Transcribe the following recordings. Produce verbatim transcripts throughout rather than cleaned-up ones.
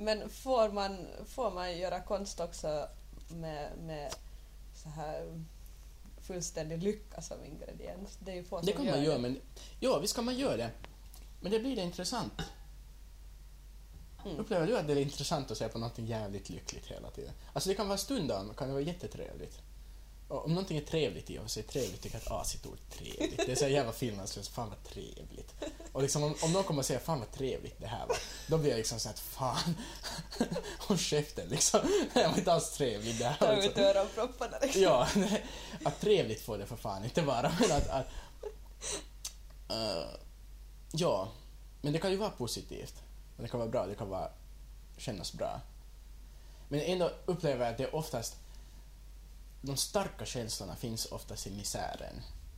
Men får man, får man göra konst också med, med så här fullständig lycka som ingrediens? Det är ju få som Det kan gör man göra, det. men ja, visst kan man göra det. Men det blir det intressant. Mm. Upplever du att det är intressant att se på något jävligt lyckligt hela tiden? Alltså det kan vara stundom, kan det vara jättetrevligt. Och om någonting är trevligt i och så är trevligt, tycker jag att ah, sitt ord trevligt. Det är så jävla finlandslöst, fan vad trevligt. Och liksom om, om någon kommer och säger fan vad trevligt det här var, då blir jag liksom så att fan, håll käften liksom. Det var inte alls trevligt det här. Ta Liksom. ut öronpropparna liksom. Ja, nej, att trevligt får det för fan inte vara, men att... att uh, ja, men det kan ju vara positivt. Det kan vara bra, det kan vara kännas bra. Men ändå upplever jag att det är oftast de starka känslorna finns oftast i misären.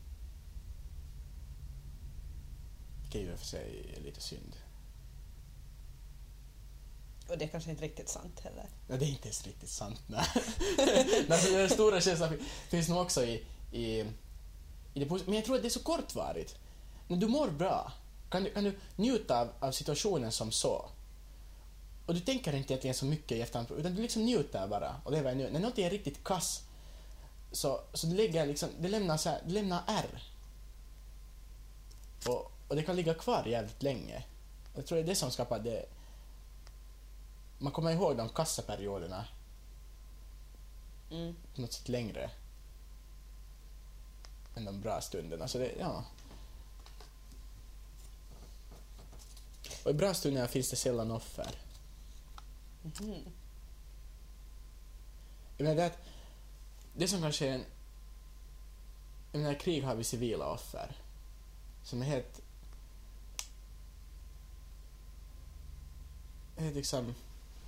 Det kan ju för sig är lite synd. Och det är kanske inte riktigt sant heller. Ja, det är inte ens riktigt sant. Nej. Alltså, den stora känslan finns nog också i, i, i det positiva. Men jag tror att det är så kortvarigt. När du mår bra kan du, kan du njuta av, av situationen som så. Och du tänker inte egentligen så mycket i efterhand, utan du liksom njuter bara och lever nu. När något är riktigt kass så, så det, lägger liksom, det, lämnar så här, det lämnar ärr. Och, och det kan ligga kvar jävligt länge. Och jag tror det är det som skapar det. Man kommer ihåg de kassaperioderna Mm. på något sätt längre än de bra stunderna. Så det, ja. Och i bra stunder finns det sällan offer. Mm. Jag menar det, att det som kanske är en... Jag menar, i krig har vi civila offer som är helt... Helt liksom...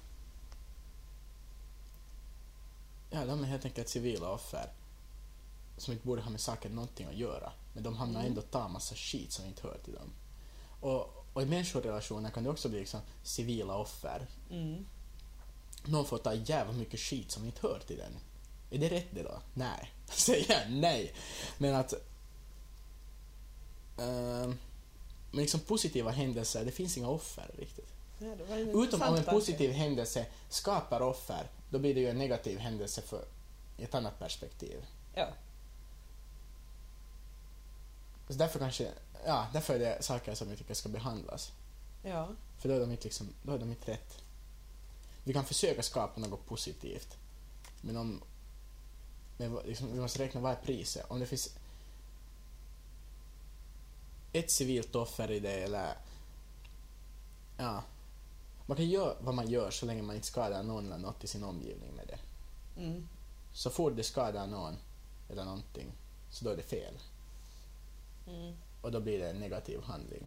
Ja, de är helt enkelt civila offer som inte borde ha med saken någonting att göra. Men de hamnar Mm. ändå ta massa skit som inte hör till dem. Och, och i människorelationer kan det också bli liksom civila offer. Mm. Någon får ta jävligt mycket skit som inte hör till den. Är det rätt det då? Nej. Säger jag nej. Men att... Uh, men liksom positiva händelser, det finns inga offer riktigt. Ja, det var en Utom intressant om en tanke. positiv händelse skapar offer, då blir det ju en negativ händelse för ett annat perspektiv. Ja. Så därför kanske, ja, därför är det saker som jag tycker ska behandlas. Ja. För då är de inte liksom, då är de inte rätt. Vi kan försöka skapa något positivt. Men om men liksom, vi måste räkna vad är priset. Om det finns ett civilt offer i det, eller ja, man kan göra vad man gör så länge man inte skadar någon eller något i sin omgivning med det. Mm. Så fort det skadar någon eller någonting, så då är det fel. Mm. Och då blir det en negativ handling.